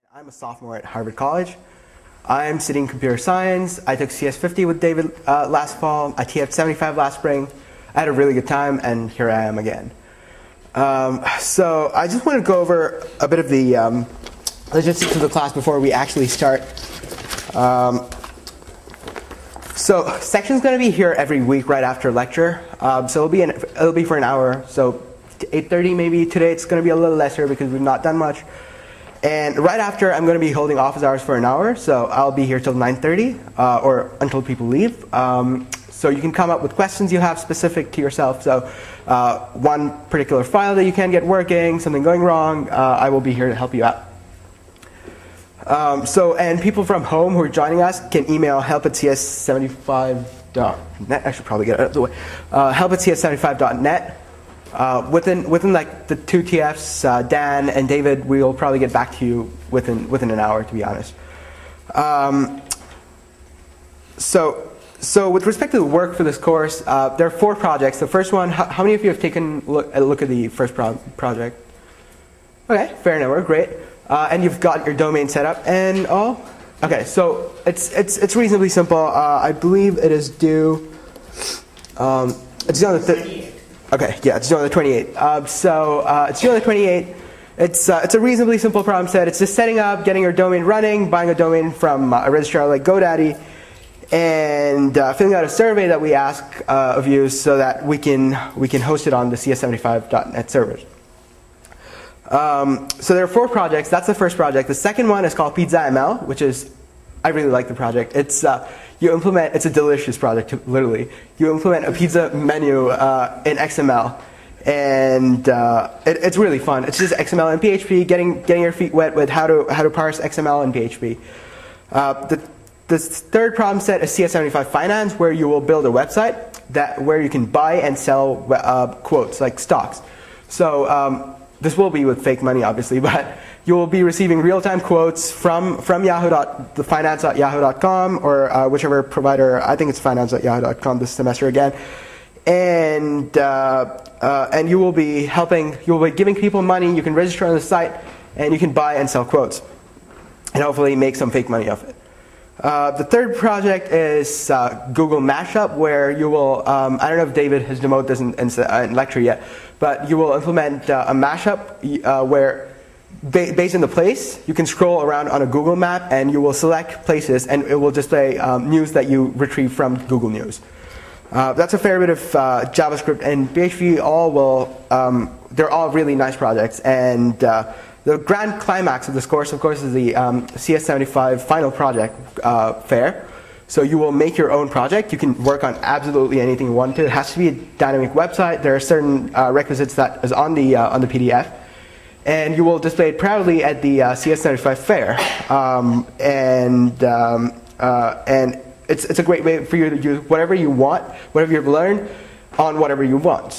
I'm a sophomore at Harvard College. I'm studying computer science. I took CS50 with David last fall. I TF75 last spring. I had a really good time, and here I am again. So I just want to go over a bit of the logistics of the class before we actually start. So section's going to be here every week right after lecture. So it'll be for an hour. So 8:30 maybe. Today it's going to be a little lesser because we've not done much. And right after, I'm going to be holding office hours for an hour, so I'll be here till 9:30 or until people leave. So you can come up with questions you have specific to yourself. So one particular file that you can't get working, something going wrong, I will be here to help you out. And people from home who are joining us can email help@cs75.net. I should probably get it out of the way. Help@cs75.net. Within like the two TFs, Dan and David, we'll probably get back to you within an hour, to be honest. So with respect to the work for this course, there are 4 projects. The first one, how many of you have taken a look at the first project? Okay, fair number, great. And you've got your domain set up and all? Okay, so it's reasonably simple. I believe it is due. It's due on the Okay, yeah, it's due on the 28th. It's due on the 28th. It's a reasonably simple problem set. It's just setting up, getting your domain running, buying a domain from a registrar like GoDaddy, and filling out a survey that we ask of you so that we can host it on the cs75.net servers. So there are 4 projects. That's the first project. The second one is called PizzaML, which is, I really like the project. It's a delicious project, literally. You implement a pizza menu in XML, and it's really fun. It's just XML and PHP, getting your feet wet with how to parse XML and PHP. The third problem set is CS75 Finance, where you will build a website where you can buy and sell quotes, like stocks. So this will be with fake money, obviously, but you will be receiving real-time quotes from the finance.yahoo.com or whichever provider. I think it's finance.yahoo.com this semester again, and you will be giving people money. You can register on the site, and you can buy and sell quotes, and hopefully make some fake money off it. The third project is Google Mashup, where you will, I don't know if David has demoed this in lecture yet, but you will implement a mashup where, based on the place, you can scroll around on a Google map and you will select places and it will display news that you retrieve from Google News. That's a fair bit of JavaScript and PHP. They're all really nice projects, and the grand climax of this course, of course, is the CS75 final project fair. So you will make your own project. You can work on absolutely anything you want to. It has to be a dynamic website. There are certain requisites that is on the PDF, and you will display it proudly at the CS75 fair. And it's a great way for you to use whatever you want, whatever you've learned, on whatever you want.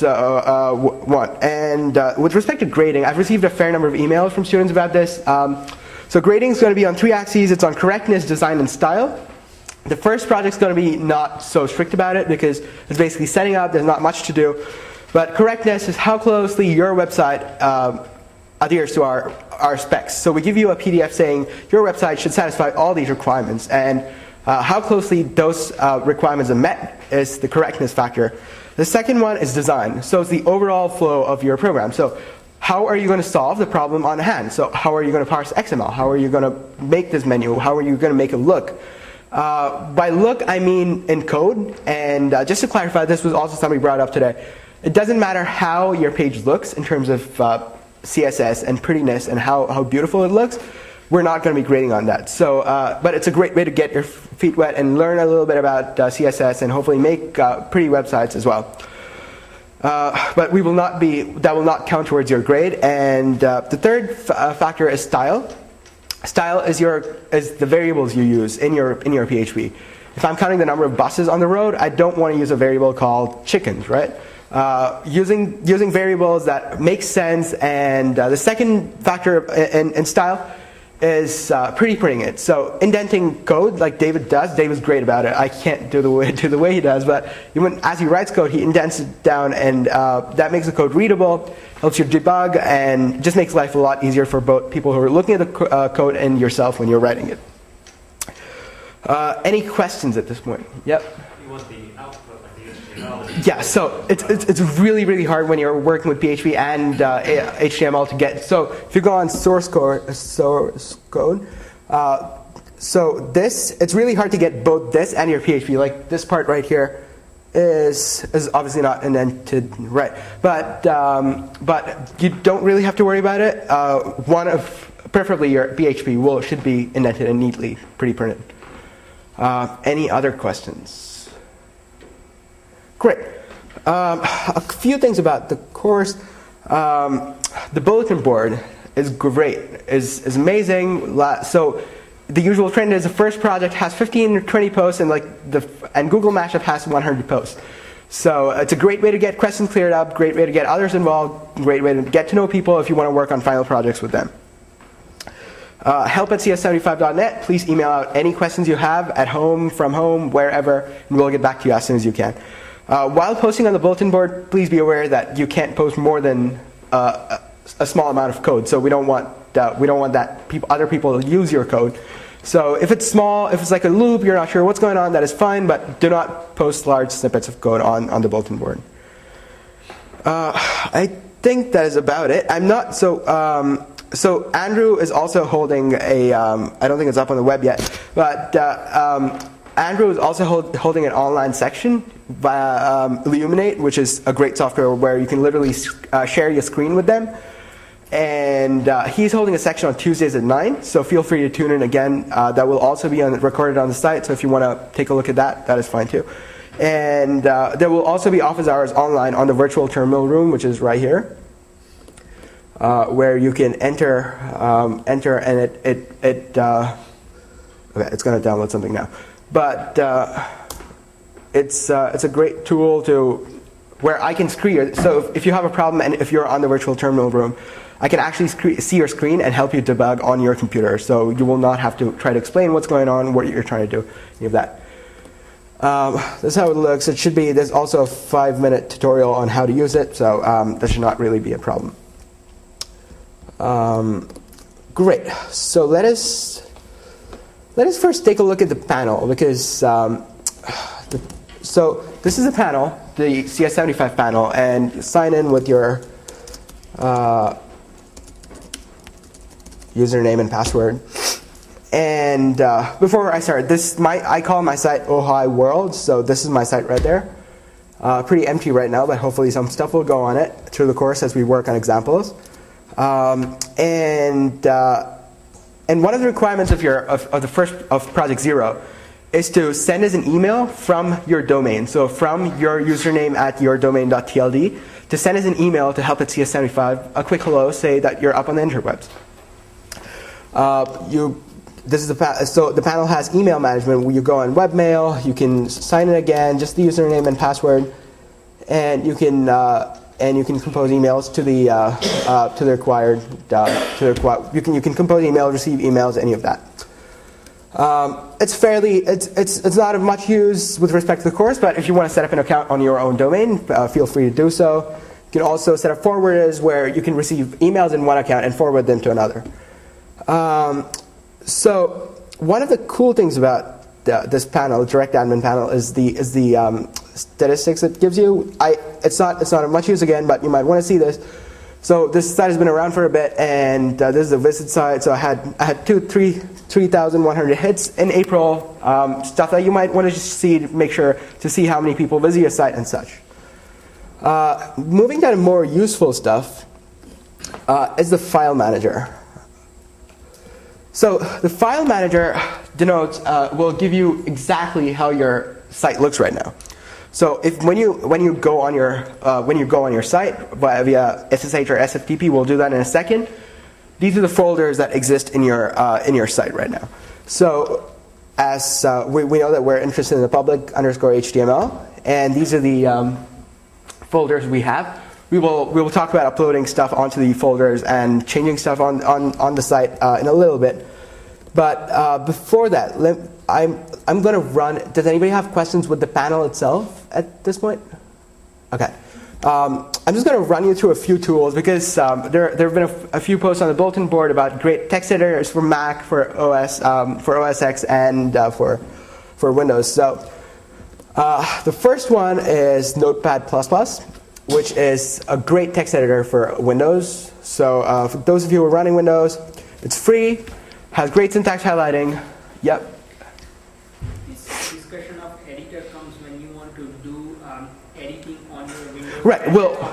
With respect to grading, I've received a fair number of emails from students about this. So grading is going to be on 3 axes. It's on correctness, design, and style. The first project is going to be not so strict about it because it's basically setting up. There's not much to do. But correctness is how closely your website adheres to our specs. So we give you a PDF saying your website should satisfy all these requirements, and how closely those requirements are met is the correctness factor. The second one is design. So it's the overall flow of your program. So how are you going to solve the problem on hand? So how are you going to parse XML? How are you going to make this menu? How are you going to make it look? By look, I mean in code. And just to clarify, this was also something brought up today. It doesn't matter how your page looks in terms of CSS and prettiness and how beautiful it looks. We're not going to be grading on that. So, but it's a great way to get your feet wet and learn a little bit about CSS and hopefully make pretty websites as well. But that will not count towards your grade. And the third factor is style. Style is the variables you use in your PHP. If I'm counting the number of buses on the road, I don't want to use a variable called chickens, right? Using variables that make sense. And the second factor in style is pre-printing it. So indenting code like David does. David's great about it. I can't do the way he does, but as he writes code, he indents it down, and that makes the code readable, helps you debug, and just makes life a lot easier for both people who are looking at the code and yourself when you're writing it. Any questions at this point? Yep. You want the output, like the HTML? Yeah, so it's really, really hard when you're working with PHP and HTML to get. So if you go on source code, so this, it's really hard to get both this and your PHP. Like this part right here is obviously not indented right, but you don't really have to worry about it. Preferably your PHP should be indented and neatly pre-printed. Any other questions? Great. A few things about the course. The bulletin board is great, is amazing. So the usual trend is the first project has 15 or 20 posts, and Google Mashup has 100 posts. So it's a great way to get questions cleared up, great way to get others involved, great way to get to know people if you want to work on final projects with them. Help@cs75.net. Please email out any questions you have at home, from home, wherever, and we'll get back to you as soon as you can. While posting on the bulletin board, please be aware that you can't post more than a small amount of code. So we don't want that other people to use your code. So if it's small, if it's like a loop, you're not sure what's going on, that is fine, but do not post large snippets of code on the bulletin board. I think that is about it. So Andrew is also holding I don't think it's up on the web yet, but Andrew is also holding an online section via Illuminate, which is a great software where you can literally share your screen with them. And he's holding a section on Tuesdays at 9, so feel free to tune in again. That will also be recorded on the site, so if you want to take a look at that, that is fine too. And there will also be office hours online on the virtual terminal room, which is right here, where you can enter and okay, it's going to download something now. But it's a great tool where I can screen. So if you have a problem and if you're on the virtual terminal room, I can actually see your screen and help you debug on your computer. So you will not have to try to explain what's going on, what you're trying to do, any of that. This is how it looks. There's also a 5-minute tutorial on how to use it, so that should not really be a problem. Great. So let us first take a look at the panel, because so this is a panel, the CS75 panel, and sign in with your username and password. And before I start, I call my site Ojai World, so this is my site right there. Pretty empty right now, but hopefully some stuff will go on it through the course as we work on examples. And one of the requirements of Project Zero is to send us an email from your domain. So from your username at yourdomain.tld, to send us an email to help@cs75, a quick hello, say that you're up on the interwebs. So the panel has email management where you go on webmail, you can sign in again, just the username and password, and you can compose emails to the required you can compose emails, receive emails, any of that. It's not of much use with respect to the course, but if you want to set up an account on your own domain, feel free to do so. You can also set up forwarders where you can receive emails in one account and forward them to another. So one of the cool things about this panel, direct admin panel, is the statistics it gives you. It's not of much use again, but you might want to see this. So this site has been around for a bit, and this is a visit site. So I had 3,100 hits in April. Stuff that you might want to just see to make sure to see how many people visit your site and such. Moving down to more useful stuff is the file manager. So the file manager will give you exactly how your site looks right now. So when you go on your site via SSH or SFTP, we'll do that in a second. These are the folders that exist in your site right now. So as we know that we're interested in the public_HTML, and these are the folders we have. we will talk about uploading stuff onto the folders and changing stuff on the site in a little bit. But before that, I'm going to run. Does anybody have questions with the panel itself at this point? Okay. I'm just going to run you through a few tools because there have been a few posts on the bulletin board about great text editors for Mac, for OS X, and for Windows. So the first one is Notepad++, which is a great text editor for Windows. So for those of you who are running Windows, it's free, has great syntax highlighting. Yep. This discussion of editor comes when you want to do editing on your Windows. Right.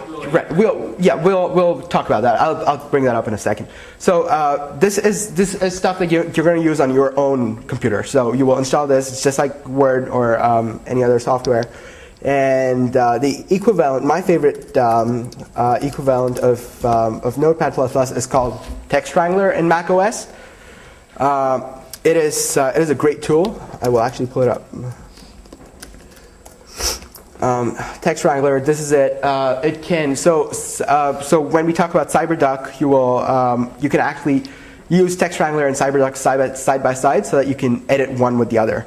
We'll talk about that. I'll bring that up in a second. So this is stuff that you're going to use on your own computer. So you will install this. It's just like Word or any other software. And the equivalent, my favorite equivalent of Notepad++ is called Text Wrangler in Mac OS. It is a great tool. I will actually pull it up. Text Wrangler. This is it. It can so when we talk about CyberDuck, you can actually use Text Wrangler and CyberDuck side by side so that you can edit one with the other.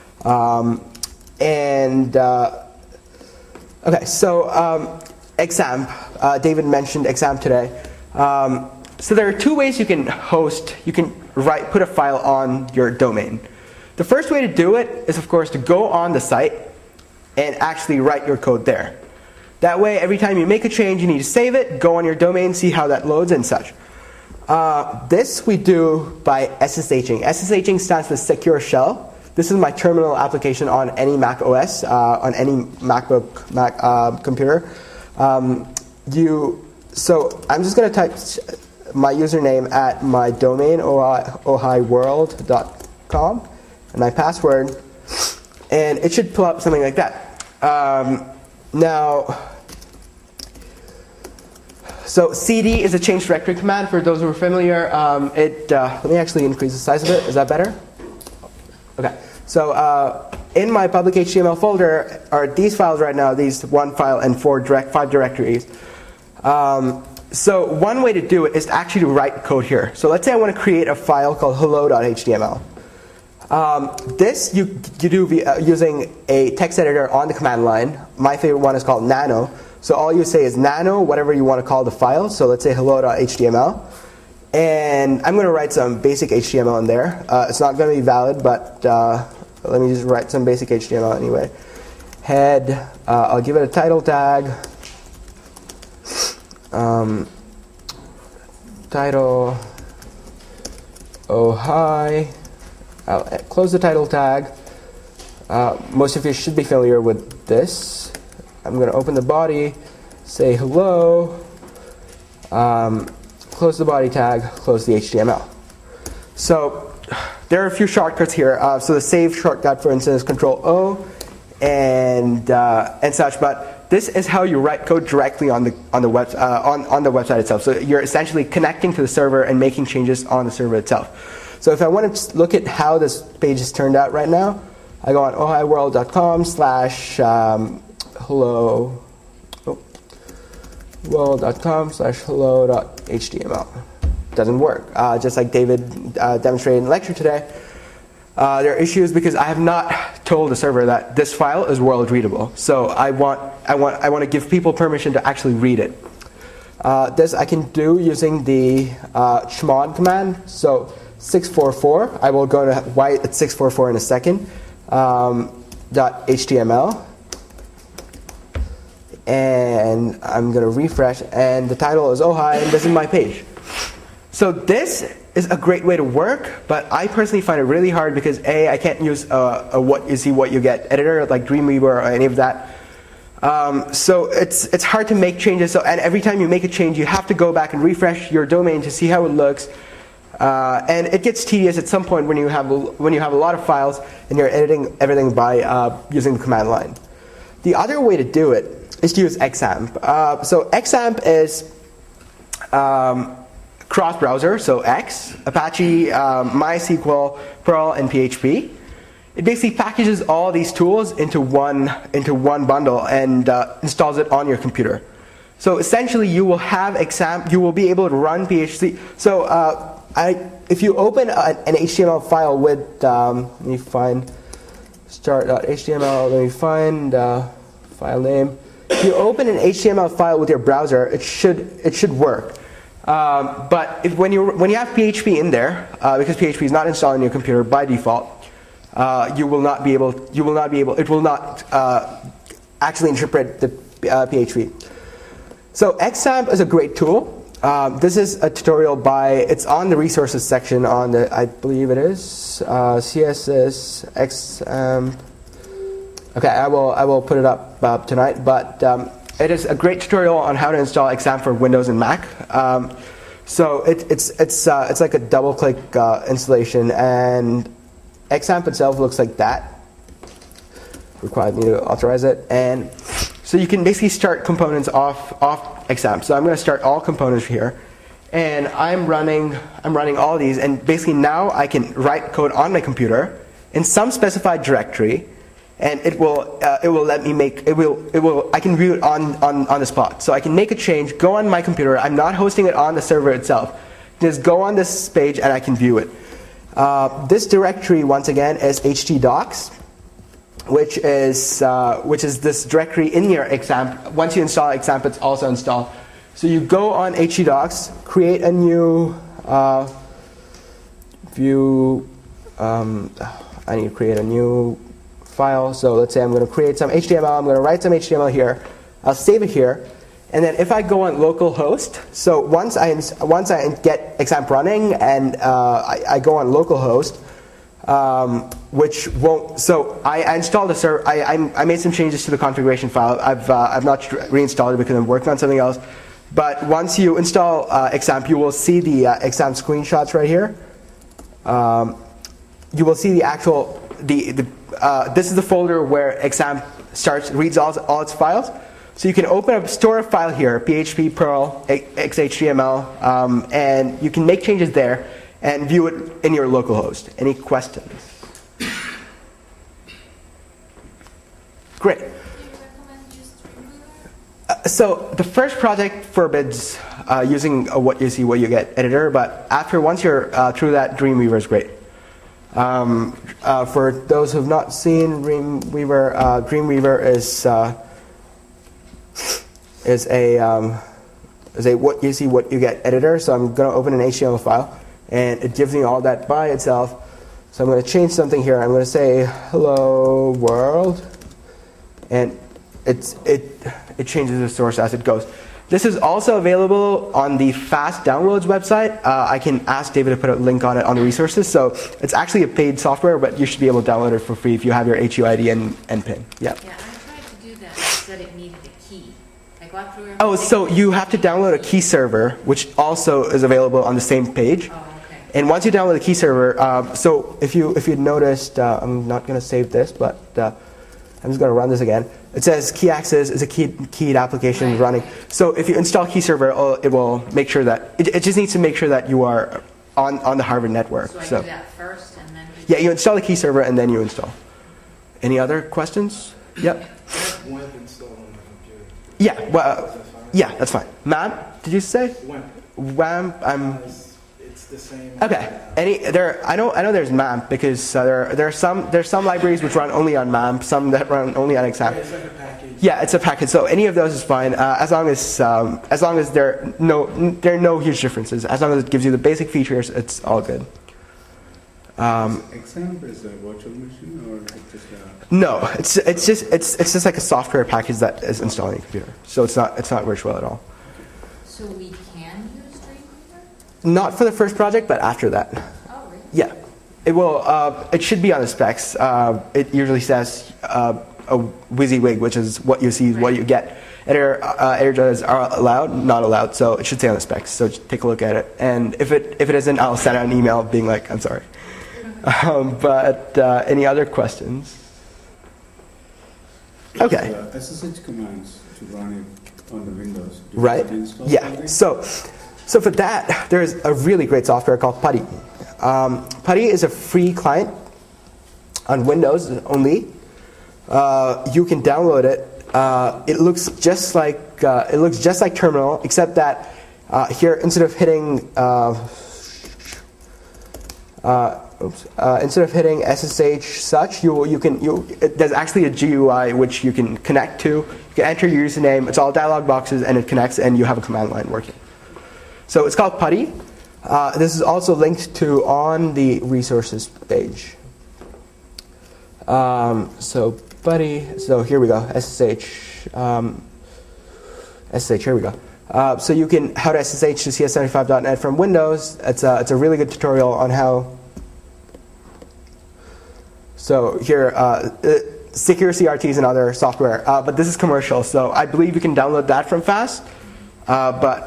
Okay, so XAMPP. David mentioned XAMPP today. So there are two ways you can put a file on your domain. The first way to do it is, of course, to go on the site and actually write your code there. That way, every time you make a change, you need to save it, go on your domain, see how that loads and such. This we do by SSHing. SSHing stands for Secure Shell. This is my terminal application on any Mac OS, on any MacBook, Mac computer. So I'm just going to type my username at my domain, ohiworld.com, and my password, and it should pull up something like that. So cd is a change directory command for those who are familiar. Let me actually increase the size of it. Is that better? Okay. So in my public HTML folder are these files right now, these one file and five directories. So one way to do it is actually to write code here. So let's say I want to create a file called hello.html. This you do using a text editor on the command line. My favorite one is called Nano. So all you say is Nano, whatever you want to call the file. So let's say hello.html. And I'm going to write some basic HTML in there. It's not going to be valid, but let me just write some basic HTML anyway. Head, I'll give it a title tag. Title, oh hi. I'll close the title tag. Most of you should be familiar with this. I'm going to open the body, say hello, close the body tag, close the HTML. So there are a few shortcuts here. So the save shortcut, for instance, is Control O and such. But this is how you write code directly on the website itself. So you're essentially connecting to the server and making changes on the server itself. So if I want to look at how this page is turned out right now, I go on ohiworld.com/hello. world.com/hello.html. Doesn't work. Just like David demonstrated in the lecture today. There are issues because I have not told the server that this file is world readable. So I want to give people permission to actually read it. This I can do using the chmod command. So 644. I will go to why it's 644 in a second. .html. And I'm going to refresh, and the title is oh hi, and this is my page. So this is a great way to work, but I personally find it really hard because A, I can't use a what you get editor like Dreamweaver or any of that. So it's hard to make changes. So and every time you make a change, you have to go back and refresh your domain to see how it looks. And it gets tedious at some point when you have a lot of files and you're editing everything by using the command line. The other way to do it is to use XAMPP. So XAMPP is cross-browser, so X, Apache, MySQL, Perl, and PHP. It basically packages all these tools into one bundle and installs it on your computer. So essentially, you will have you will be able to run PHP. So if you open an HTML file with, let me find start.html. Let me find file name. If you open an HTML file with your browser, it should work. But when you have PHP in there, because PHP is not installed on your computer by default, you will not be able. It will not actually interpret the PHP. So XAMPP is a great tool. This is a tutorial it's on the resources section on the, I believe it is, CSS XAMPP. Okay, I will put it up tonight, but it is a great tutorial on how to install XAMPP for Windows and Mac. So it's like a double-click installation, and XAMPP itself looks like that. Required me to authorize it, and so you can basically start components off XAMPP. So I'm going to start all components here, and I'm running all these, and basically now I can write code on my computer in some specified directory, and it will let me make I can view it on the spot. So I can make a change, go on my computer. I'm not hosting it on the server itself. Just go on this page and I can view it. This directory once again is htdocs, which is this directory in your XAMPP. Once you install XAMPP, it's also installed. So you go on htdocs, create a new view. I need to create a new file. So let's say I'm going to create some HTML. I'm going to write some HTML here. I'll save it here. And then if I go on localhost, so once I get XAMPP running and I go on localhost, which won't. So I installed a server. I made some changes to the configuration file. I've not reinstalled it because I'm working on something else. But once you install XAMPP, you will see the XAMPP screenshots right here. You will see the actual this is the folder where XAMPP reads all its files. So you can open up, store a file here, PHP, Perl, XHTML, and you can make changes there and view it in your localhost. Any questions? Great. Do you recommend just Dreamweaver? So the first project forbids using a what you see, what you get editor, but once you're through that, Dreamweaver is great. For those who have not seen Dreamweaver is a what you see, what you get editor. So I'm going to open an HTML file, and it gives me all that by itself. So I'm going to change something here. I'm going to say hello world, and it changes the source as it goes. This is also available on the Fast Downloads website. I can ask David to put a link on it on the resources. So it's actually a paid software, but you should be able to download it for free if you have your HUID and PIN. Yeah. Yeah, I tried to do that. It said it needed a key. I got through everything. Oh, so you have to download a key server, which also is available on the same page. Oh, okay. And once you download the key server, so if you noticed, I'm not going to save this, but I'm just going to run this again. It says key access is a keyed application running. So if you install key server, it will make sure that it just needs to make sure that you are on the Harvard network. So I do that first and then. Yeah, you install the key server and then you install. Any other questions? Yep. WAMP installed on my computer. Yeah. Well, yeah, that's fine. MAMP? Did you say? WAMP. WAMP. It's the same. Okay. I know there's MAMP because there's some libraries which run only on MAMP, some that run only on XAMPP. It's like a package. Yeah, it's a package. So any of those is fine as long as there are no huge differences. As long as it gives you the basic features, it's all good. XAMPP is a virtual machine or just a... No, it's just like a software package that is installed on your computer. So it's not virtual at all. So we can use Dreamweaver? Not for the first project, but after that. Oh, really? Yeah, it will. It should be on the specs. It usually says a WYSIWYG, which is what you see, what you get. Editors are allowed, not allowed, so it should say on the specs. So take a look at it, and if it isn't, I'll send out an email being like, I'm sorry. But any other questions? Okay. SSH commands to run it on the Windows. Do you Right. have to install Yeah. something? So for that, there's a really great software called Putty. Putty is a free client on Windows only. You can download it it looks just like terminal, except that here instead of hitting SSH such, there's actually a GUI which you can connect to. You can enter your username. It's all dialog boxes, and it connects, and you have a command line working. So it's called PuTTY. This is also linked to on the resources page. So PuTTY. So here we go. SSH. SSH. Here we go. So you can how to SSH to CS75.net from Windows. It's a really good tutorial on how. So here, Secure CRT is another software, but this is commercial. So I believe you can download that from FAST. But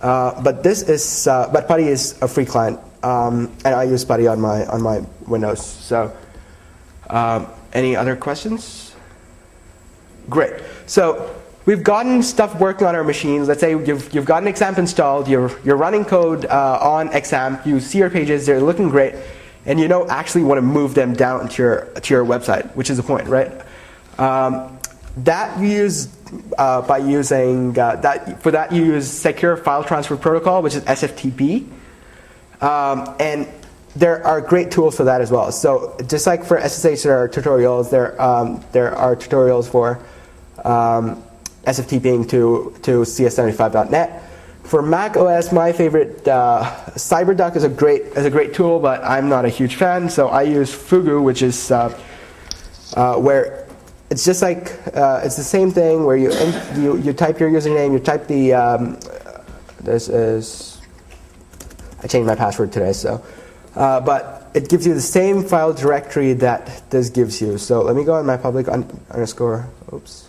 PuTTY is a free client, and I use PuTTY on my Windows. So any other questions? Great. So we've gotten stuff working on our machines. Let's say you've gotten XAMPP installed. You're running code on XAMPP. You see your pages. They're looking great. And you don't actually want to move them down to your website, which is the point, right? That you use by using for that you use Secure File Transfer Protocol, which is SFTP, and there are great tools for that as well. So just like for SSH, there are tutorials. There are tutorials for SFTPing to CS75.net. For Mac OS, my favorite CyberDuck is a great tool, but I'm not a huge fan. So I use Fugu, which is where it's just like it's the same thing where you type your username, you type the this is I changed my password today, so but it gives you the same file directory that this gives you. So let me go on my public underscore. Oops.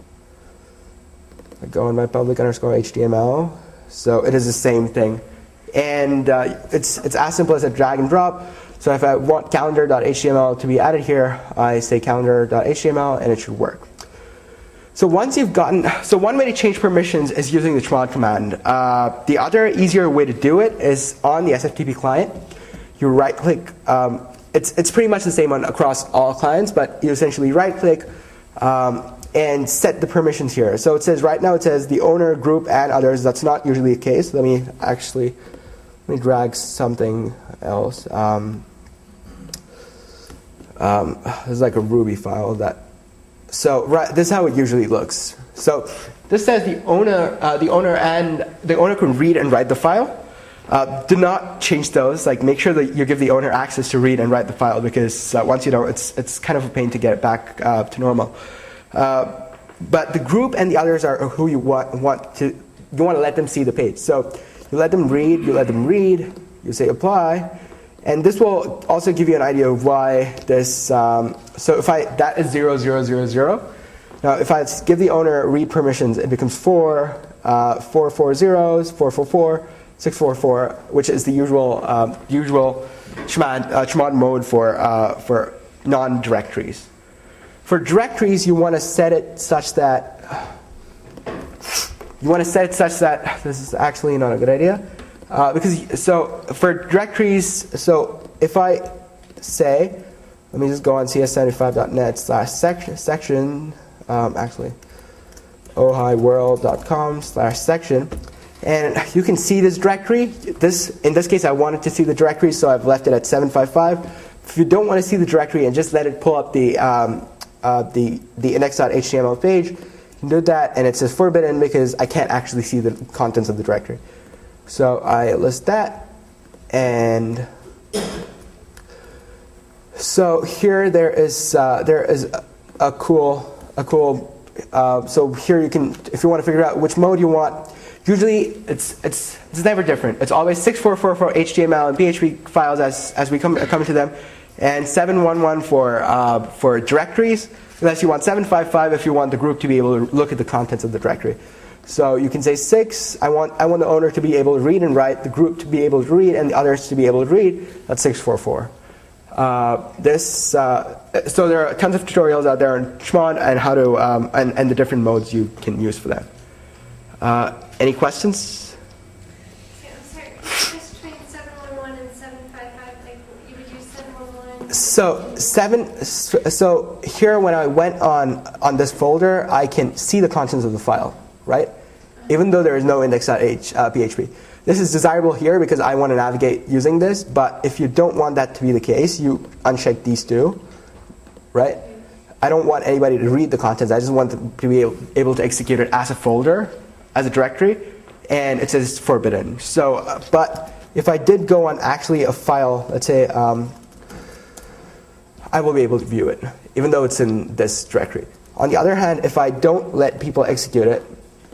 I go on my public underscore HTML. So it is the same thing, and it's as simple as a drag and drop. So if I want calendar.html to be added here, I say calendar.html, and it should work. So once you've gotten, so one way to change permissions is using the chmod command. The other easier way to do it is on the SFTP client. You right-click. It's pretty much the same across all clients, but you essentially right-click. And set the permissions here. So it says right now it says the owner, group, and others. That's not usually the case. Let me drag something else. This is like a Ruby file that. So this is how it usually looks. So this says the owner can read and write the file. Do not change those. Like make sure that you give the owner access to read and write the file, because once you don't, it's kind of a pain to get it back to normal. But the group and the others are who you want to let them see the page. So you let them read, you say apply, and this will also give you an idea of why this. So if that is 0000. Now if I give the owner read permissions, it becomes 4 zeros, 444, 644, which is the usual chmod mode for non-directories. For directories, you want to set it such that this is actually not a good idea, because for directories, so if I say, let me just go on cs75.net/section, actually ohiworld.com/section, and you can see this directory. In this case, I wanted to see the directory, so I've left it at 755. If you don't want to see the directory and just let it pull up the index.html page, you can do that, and it says forbidden because I can't actually see the contents of the directory. So I list that, and so here there is a cool. So here you can, if you want to figure out which mode you want. Usually it's never different. It's always 6444 for HTML and PHP files as we come to them, and 711 for directories, unless you want 755 if you want the group to be able to look at the contents of the directory. So you can say 6. I want the owner to be able to read and write, the group to be able to read, and the others to be able to read. That's 644. So there are tons of tutorials out there on chmod and how to and the different modes you can use for that. Any questions? Yeah, I'm sorry. Just between 711 and 755, like you would use 711 So here, when I went on this folder, I can see the contents of the file, right? Even though there is no index.php. This is desirable here because I want to navigate using this. But if you don't want that to be the case, you uncheck these two, right? I don't want anybody to read the contents. I just want them to be able to execute it as a folder, as a directory, and it says forbidden. So, but if I did go on actually a file, let's say, I will be able to view it, even though it's in this directory. On the other hand, if I don't let people execute it,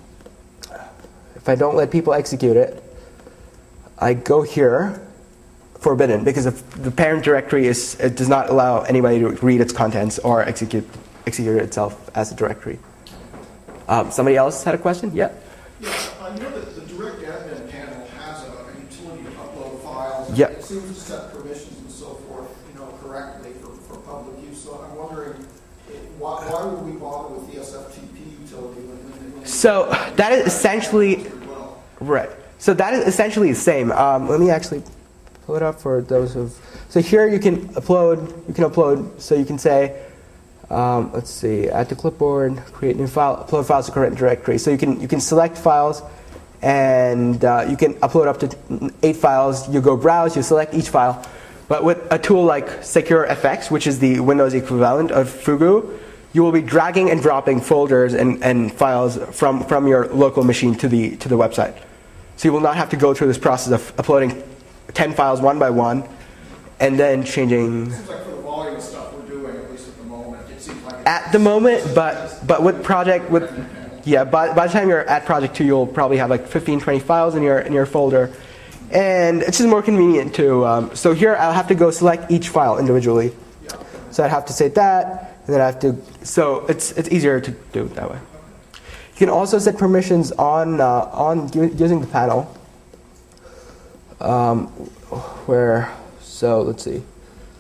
I go here, forbidden, because if the parent directory it does not allow anybody to read its contents or execute it itself as a directory. Somebody else had a question? Yeah. Yeah, I know that the direct admin panel has a utility to upload files. Yeah. It seems to set permissions and so forth, correctly for public use. So I'm wondering, why would we bother with the SFTP utility when So that is essentially right. So that is essentially the same. Let me actually pull it up for those of. So here you can upload. So you can say, let's see, add to clipboard, create new file, upload files to current directory. So you can select files, and you can upload up to 8 files. You go browse, you select each file. But with a tool like SecureFX, which is the Windows equivalent of Fugu, you will be dragging and dropping folders and files from your local machine to the website. So you will not have to go through this process of uploading 10 files one by one, and then changing. It seems like for the volume of stuff we're doing, at least at the moment, it seems like at the moment, but with project by the time you're at project 2, you'll probably have like 15, 20 files in your folder, and it's just more convenient to. So here I'll have to go select each file individually. So I'd have to say that, and then I have to. So it's easier to do it that way. You can also set permissions on using the panel. So let's see.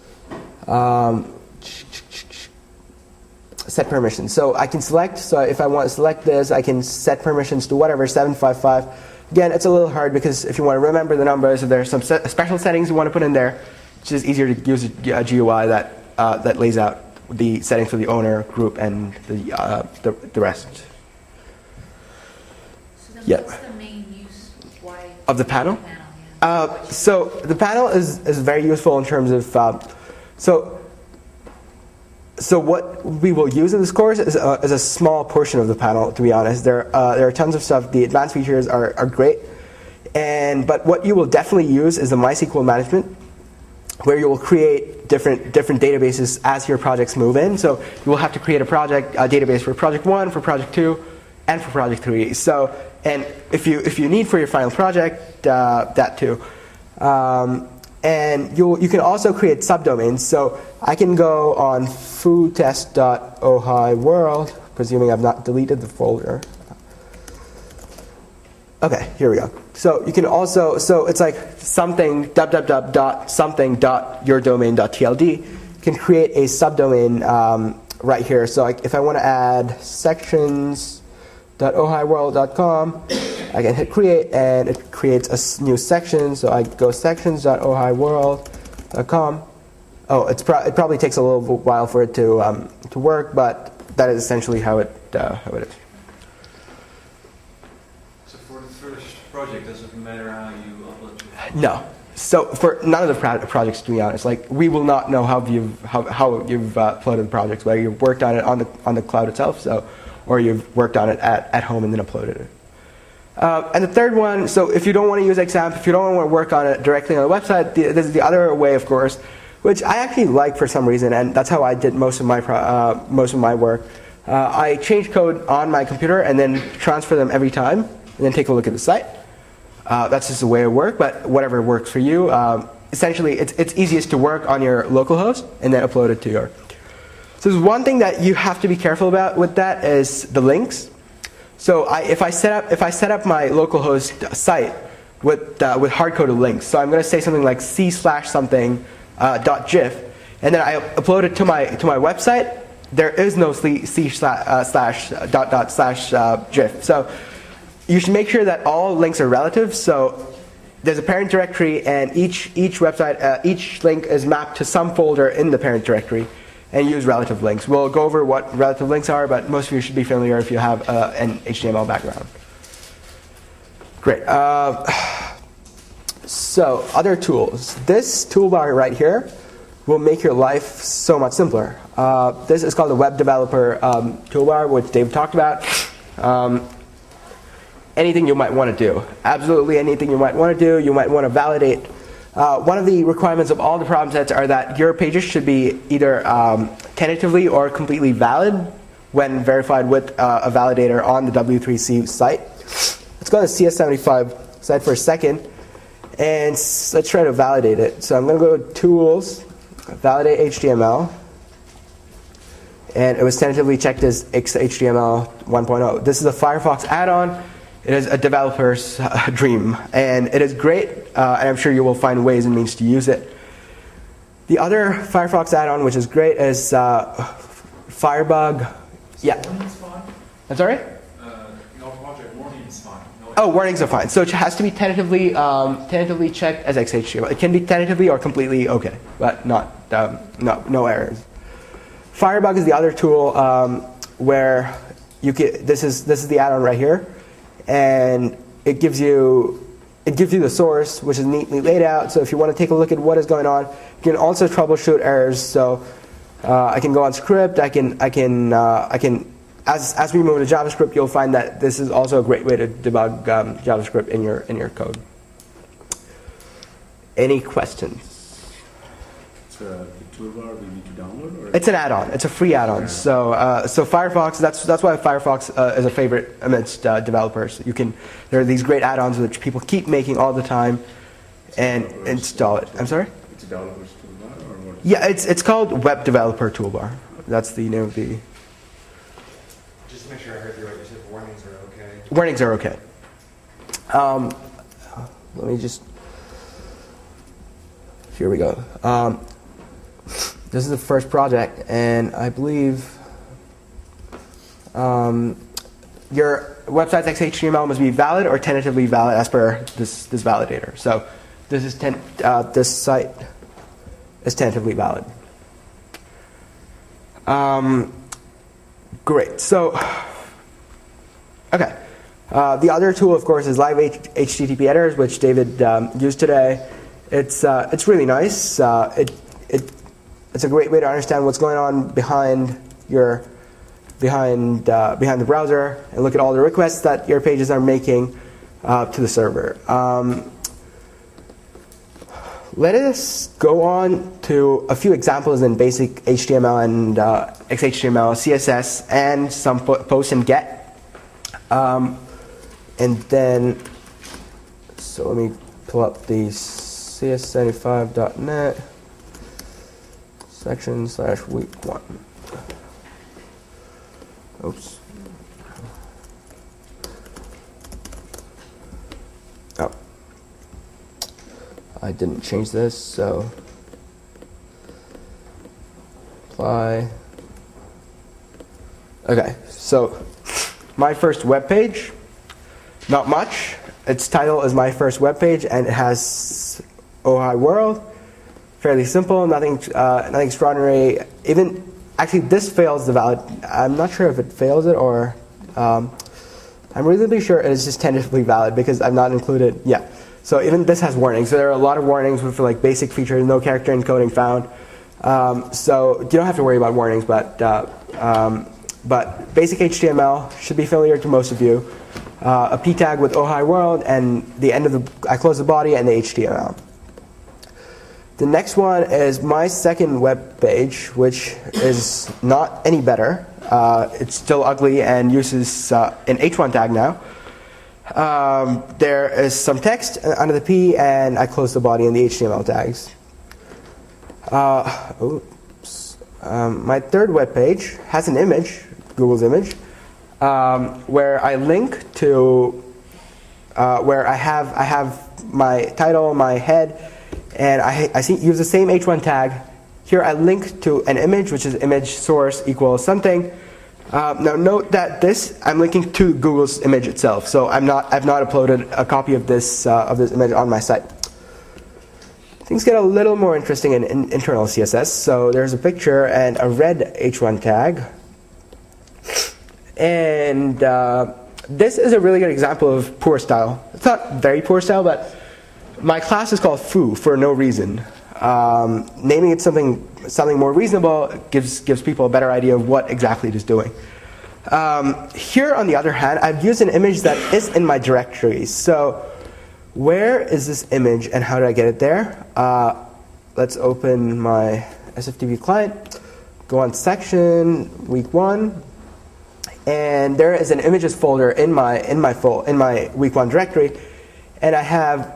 Set permissions. So I can select. So if I want to select this, I can set permissions to whatever 755. Again, it's a little hard because if you want to remember the numbers, if there's some special settings you want to put in there, it's just easier to use a GUI that lays out the settings for the owner, group, and the rest. So then Yeah. what's the main use Of the panel? Yeah. So the panel is very useful in terms of so what we will use in this course is a small portion of the panel. To be honest, there are tons of stuff. The advanced features are great, but what you will definitely use is the MySQL management, where you will create different databases as your projects move in. So you will have to create a database for project 1, for project 2, and for project 3. So, and if you need for your final project, that too. And you can also create subdomains. So I can go on foodtest.ohiworld, presuming I've not deleted the folder. Okay, here we go. So you can also, so it's like something www.something.yourdomain.tld. You can create a subdomain right here. So if I want to add sections.ohiworld.com, I can hit create, and it creates a new section. So I go sections.ohiworld.com. Oh, it probably takes a little while for it to work, but that is essentially how it is. So for the first project, does it matter how you upload your No. So for none of the projects, to be honest, like we will not know how you've uploaded the projects, whether you've worked on it on the cloud itself, or you've worked on it at home and then uploaded it. And the third one, so if you don't want to use XAMPP, if you don't want to work on it directly on the website, this is the other way, of course, which I actually like for some reason, and that's how I did most of my work. I change code on my computer and then transfer them every time, and then take a look at the site. That's just the way it works, but whatever works for you. Essentially, it's easiest to work on your local host and then upload it to your. So there's one thing that you have to be careful about with that is the links. So if I set up my localhost site with hard-coded links, so I'm going to say something like c/something .gif, and then I upload it to my website. There is no c//gif. So you should make sure that all links are relative. So there's a parent directory, and each website, each link is mapped to some folder in the parent directory, and use relative links. We'll go over what relative links are, but most of you should be familiar if you have an HTML background. Great. So other tools. This toolbar right here will make your life so much simpler. This is called the Web Developer toolbar, which Dave talked about. Anything you might want to do. Absolutely anything you might want to do. You might want to validate. One of the requirements of all the problem sets are that your pages should be either tentatively or completely valid when verified with a validator on the W3C site. Let's go to the CS75 site for a second, and let's try to validate it. So I'm going to go to Tools, Validate HTML, and it was tentatively checked as XHTML 1.0. This is a Firefox add-on. It is a developer's dream, and it is great, and I'm sure you will find ways and means to use it. The other Firefox add-on, which is great, is Firebug. Yeah. Warnings fine? I'm sorry? No project warnings fine. No Oh, warnings are fine. So it has to be tentatively checked as XHTML. It can be tentatively or completely okay, but not no errors. Firebug is the other tool where you get this is the add-on right here. And it gives you the source, which is neatly laid out. So if you want to take a look at what is going on, you can also troubleshoot errors. So I can go on script. I can as we move to JavaScript, you'll find that this is also a great way to debug JavaScript in your code. Any questions? The toolbar we need to download? Or It's an add-on. It's a free add-on. So Firefox. That's why Firefox is a favorite amidst developers. There are these great add-ons which people keep making all the time, and install it. I'm sorry. It's a developer's toolbar or what? Yeah, it's called Web Developer Toolbar. That's the name of the. Just to make sure I heard you right, you said warnings are okay. Warnings are okay. Let me just. Here we go. This is the first project, and I believe your website's XHTML must be valid or tentatively valid as per this validator. So this site is tentatively valid. Great. So, okay. The other tool, of course, is Live HTTP editors, which David used today. It's really nice. It's a great way to understand what's going on behind the browser and look at all the requests that your pages are making to the server. Let us go on to a few examples in basic HTML and XHTML, CSS, and some post and get. And then, so let me pull up the cs75.net section/week 1. Oops. Oh. I didn't change this, so apply. Okay, so my first web page, not much. Its title is my first web page, and it has Oh Hi World. Fairly simple, nothing extraordinary. Actually, this fails the valid. I'm not sure if it fails it or I'm reasonably sure it is just tentatively valid because I've not included. Yeah. So even this has warnings. So there are a lot of warnings for like basic features, no character encoding found. So you don't have to worry about warnings, but basic HTML should be familiar to most of you. A p tag with Oh Hi World, and the end of I close the body and the HTML. The next one is my second web page, which is not any better. It's still ugly and uses an H1 tag now. There is some text under the P, and I close the body and the HTML tags. My third web page has an image, Google's image, where I link to where I have my title, my head, and I use the same H1 tag. Here I link to an image, which is image source equals something, Now note that I'm linking to Google's image itself, so I've not uploaded a copy of this image on my site. Things get a little more interesting in internal CSS. So there's a picture and a red h1 tag, and this is a really good example of poor style. It's not very poor style, but my class is called foo for no reason. Naming it something more reasonable gives people a better idea of what exactly it is doing. Here, on the other hand, I've used an image that is in my directory. So where is this image and how do I get it there? Let's open my SFTP client, go on section, week 1, and there is an images folder in my week 1 directory, and I have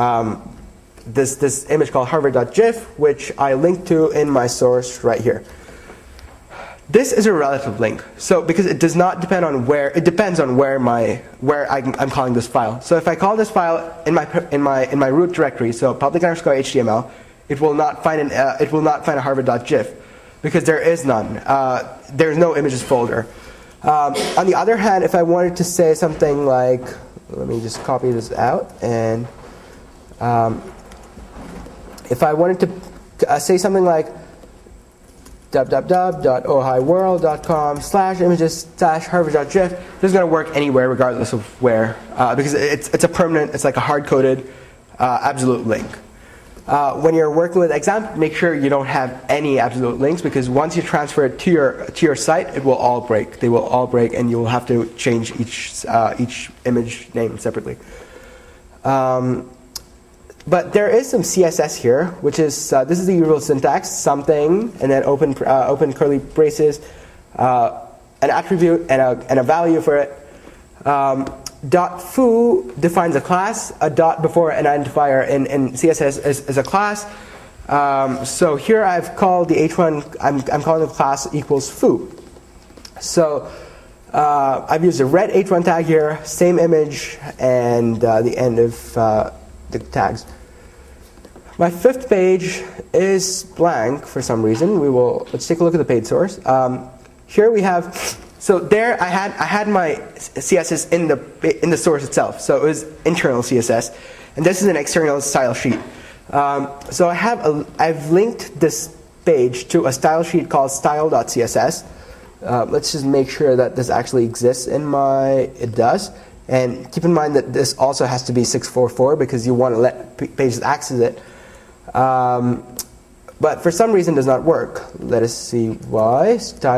this image called harvard.gif, which I link to in my source right here. This is a relative link, so because it does not depend on where, it depends on where I'm calling this file. So if I call this file in my root directory, so public_html, it will not find a harvard.gif because there is none. There's no images folder. On the other hand, if I wanted to say something like, let me just copy this out, and if I wanted to say something like www.ohioworld.com/images/harvard.gif, this is going to work anywhere regardless of where, because it's a permanent, it's like a hard-coded absolute link. When you're working with XAMPP, make sure you don't have any absolute links, because once you transfer it to your site, it will all break. They will all break, and you will have to change each image name separately. But there is some CSS here, which is this is the usual syntax: something, and then open curly braces, an attribute and a value for it. .foo defines a class. A dot before an identifier in CSS is a class. So here I've called the h1. I'm calling the class equals foo. So I've used a red h1 tag here, same image, and the end of the tags. My 5th page is blank for some reason. Let's take a look at the page source. Here we have. So there, I had my CSS in the source itself. So it was internal CSS, and this is an external style sheet. So I've linked this page to a style sheet called style.css. Let's just make sure that this actually exists it does. And keep in mind that this also has to be 644 because you want to let pages access it. But for some reason it does not work. Let us see why.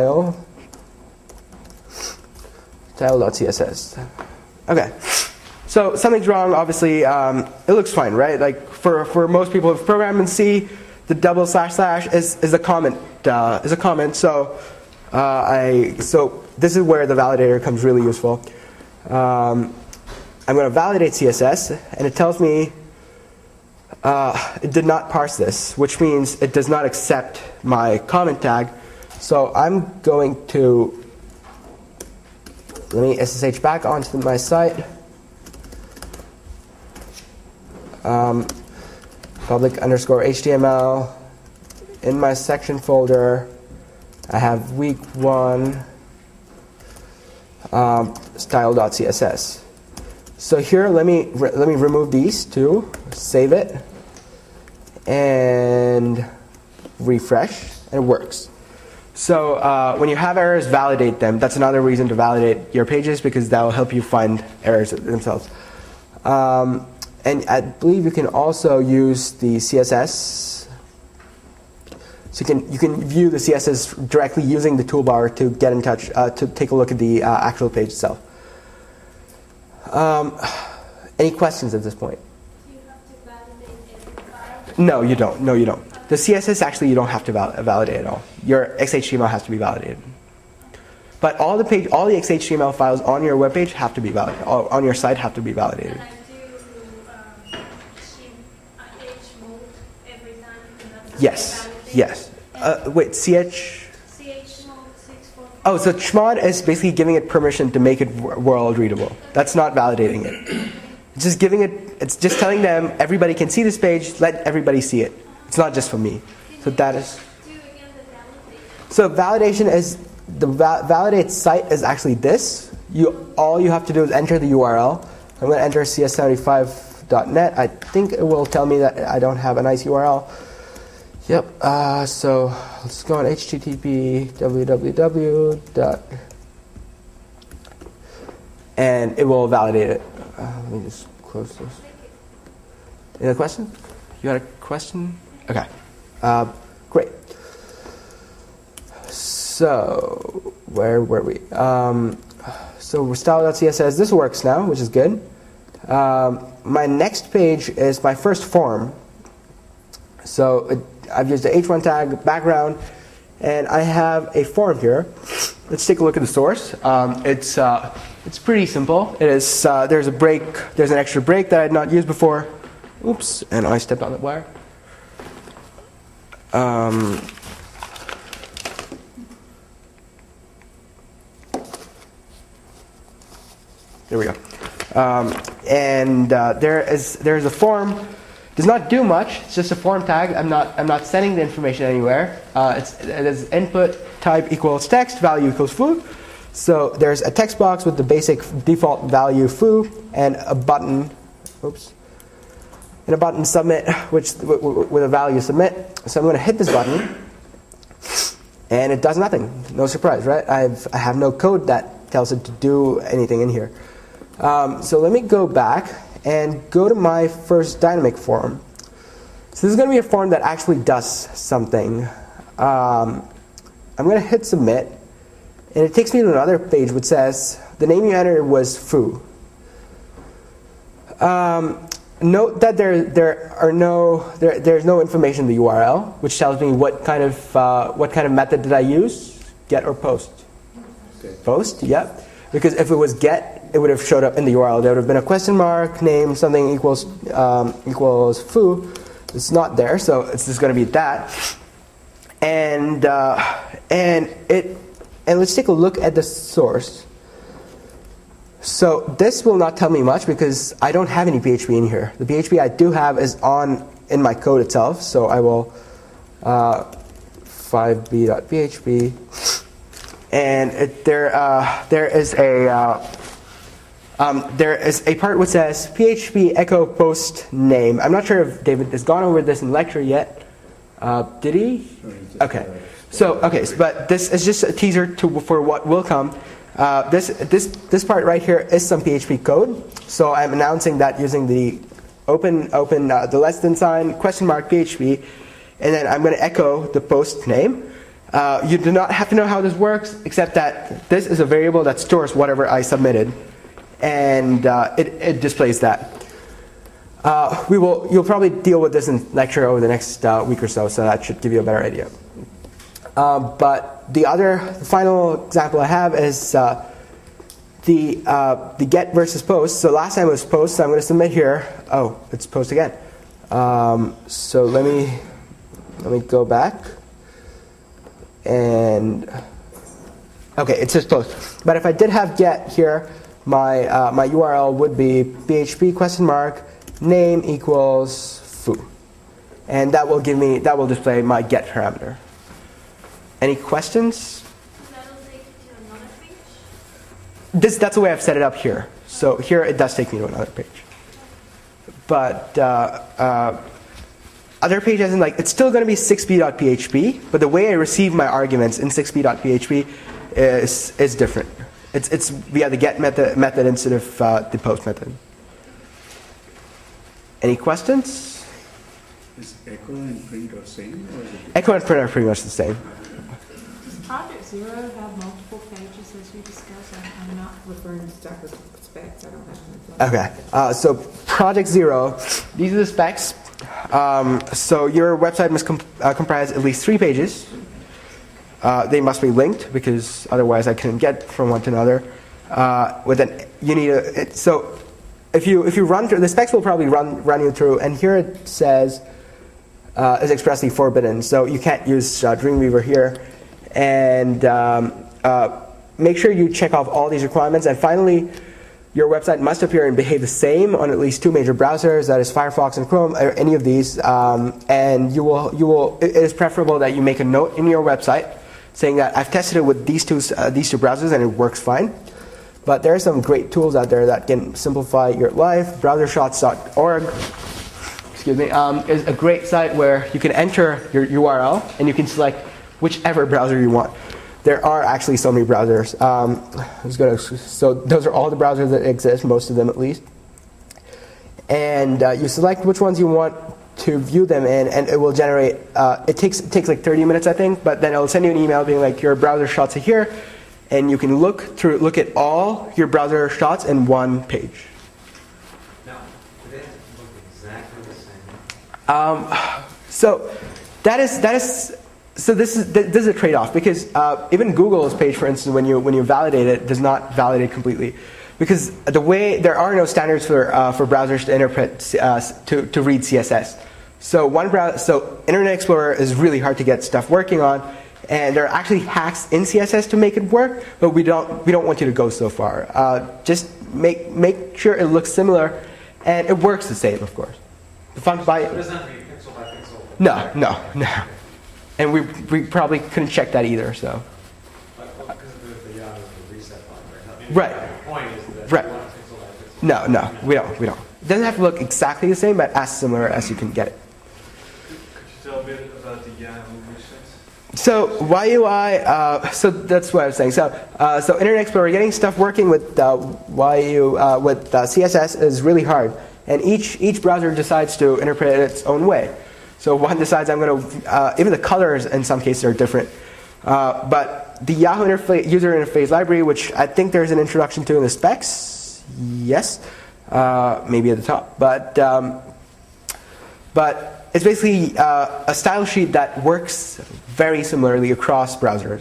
Style.css. Okay. So something's wrong, obviously. It looks fine, right? Like for most people who've programmed in C, the / is a comment. So this is where the validator comes really useful. I'm going to validate CSS, and it tells me it did not parse this, which means it does not accept my comment tag. So I'm going to let me SSH back onto my site. Public_HTML. In my section folder, I have week 1. Style.css. So here, let me remove these two, save it, and refresh, and it works. So when you have errors, validate them. That's another reason to validate your pages, because that will help you find errors themselves. And I believe you can also use the CSS. So you can view the CSS directly using the toolbar to get in touch, to take a look at the actual page itself. Any questions at this point? Do you have to validate every file? No, you don't. No, you don't. The CSS, actually, you don't have to validate at all. Your XHTML has to be validated. But all the XHTML files on your web page have to be validated. On your site have to be validated. And I do chmod every time. Yes. Yes. Wait, chmod 644. Oh, so chmod is basically giving it permission to make it world readable. That's not validating it. It's just it's just telling them everybody can see this page, let everybody see it. It's not just for me. So that is. Do again the validation. So validation is the validate site is actually this. All you have to do is enter the URL. I'm going to enter cs75.net. I think it will tell me that I don't have a nice URL. Yep. So let's go on http www. And it will validate it. Let me just close this. Any other question? You had a question? Okay. Great. So where were we? So style.css, this works now, which is good. My next page is my first form. So I've used the h1 tag, background, and I have a form here. Let's take a look at the source. It's pretty simple. It is there's a break. There's an extra break that I had not used before. Oops, and I stepped on the wire. There we go. There's a form. Does not do much. It's just a form tag. I'm not sending the information anywhere. It is input type equals text, value equals foo. So there's a text box with the basic default value foo and a button. Oops. And a button submit, with a value submit. So I'm going to hit this button, and it does nothing. No surprise, right? I have no code that tells it to do anything in here. So let me go back and go to my first dynamic form. So this is going to be a form that actually does something. I'm going to hit submit, and it takes me to another page which says the name you entered was foo. Note that there's no information in the URL, which tells me what kind of method did I use, get or post. Okay. Post, yep. Because if it was get, it would have showed up in the URL. There would have been a question mark, name, something equals foo. It's not there, so it's just going to be that. And let's take a look at the source. So this will not tell me much because I don't have any PHP in here. The PHP I do have is in my code itself. So I will 5b.php, and there is a part which says PHP echo post name. I'm not sure if David has gone over this in lecture yet. Did he? Okay. But this is just a teaser for what will come. This part right here is some PHP code. So I'm announcing that using the the less than sign, question mark PHP, and then I'm going to echo the post name. You do not have to know how this works, except that this is a variable that stores whatever I submitted, and it displays that. You'll probably deal with this in lecture over the next week or so that should give you a better idea. But the final example I have is the get versus post. So last time it was post, so I'm going to submit here. Oh, it's post again. So let me go back. And okay, it says post. But if I did have get here, my URL would be PHP question mark name equals foo, and that will display my get parameter. Any questions? That'll take you to another page? That's the way I've set it up here. So here it does take me to another page. But other pages, it's still going to be 6b.php, but the way I receive my arguments in 6b.php is different. It's via the get method instead of the post method. Any questions? Is echo and print the same? Or is it Echo and print are pretty much the same. Does Project Zero have multiple pages as you discussed? I'm not referring to stack of specs. I don't have any. Okay. So Project Zero, these are the specs. So your website must comprise at least 3 pages. They must be linked because otherwise I couldn't get from one to another. So if you run through the specs, will probably run you through, and here it says is expressly forbidden. So you can't use Dreamweaver here, and make sure you check off all these requirements. And finally, your website must appear and behave the same on at least 2 major browsers, that is Firefox and Chrome, or any of these. And you will. It is preferable that you make a note in your website saying that I've tested it with these two browsers and it works fine. But there are some great tools out there that can simplify your life. Browsershots.org, excuse me, is a great site where you can enter your URL and you can select whichever browser you want. There are actually so many browsers. So those are all the browsers that exist, most of them at least. And you select which ones you want to view them in, and it will generate. It takes like 30 minutes, I think, but then it'll send you an email being like, your browser shots are here, and you can look at all your browser shots in one page. Now, do they have to look exactly the same? So this is a trade-off, because even Google's page, for instance, when you validate it, does not validate completely, because there are no standards for browsers to interpret to read CSS. So Internet Explorer is really hard to get stuff working on, and there are actually hacks in CSS to make it work, but we don't want you to go so far. Just make sure it looks similar, and it works the same, of course. It doesn't have to be pixel by pixel. No. And we probably couldn't check that either, so. Because of the reset button, right? I mean, Right. The point is that Right. you want pixel by pixel. No, we don't. It doesn't have to look exactly the same, but as similar as you can get it. Could you tell a bit about the Yahoo reset? So YUI, so that's what I was saying. So Internet Explorer, getting stuff working with with CSS is really hard, and each browser decides to interpret it its own way. So one decides I'm going to, even the colors in some cases are different. But the Yahoo user interface library, which I think there's an introduction to in the specs, yes, maybe at the top. But it's basically a style sheet that works very similarly across browsers.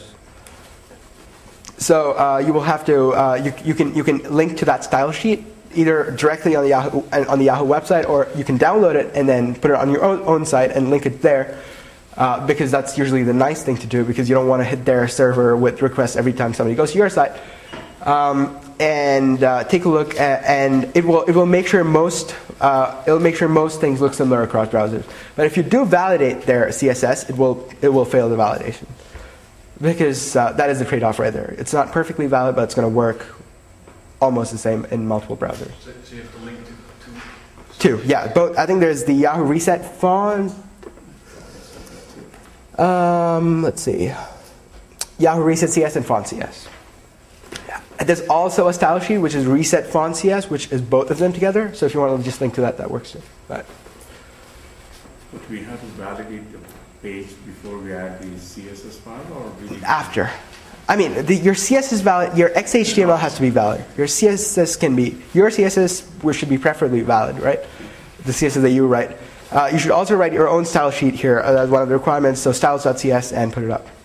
So you will have to, you can link to that style sheet either directly on the Yahoo website, or you can download it and then put it on your own site and link it there, because that's usually the nice thing to do, because you don't want to hit their server with requests every time somebody goes to your site. And take a look, and it will make sure most things look similar across browsers. But if you do validate their CSS, it will fail the validation, because that is the trade-off right there. It's not perfectly valid, but it's going to work almost the same in multiple browsers. So you have to link to Two, yeah, both. I think there's the Yahoo Reset font. Let's see, Yahoo Reset CS and Font CS. There's also a style sheet which is Reset Font CS, which is both of them together. So if you want to just link to that, that works too. But we have to validate the page before we add the CSS file, or after. I mean, your CSS is valid. Your XHTML has to be valid. Your CSS should be preferably valid, right? The CSS that you write. You should also write your own style sheet here as one of the requirements. So styles.cs and put it up.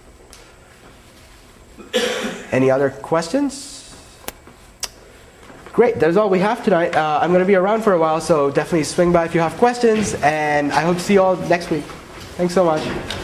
Any other questions? Great, that's all we have tonight. I'm going to be around for a while, so definitely swing by if you have questions, and I hope to see you all next week. Thanks so much.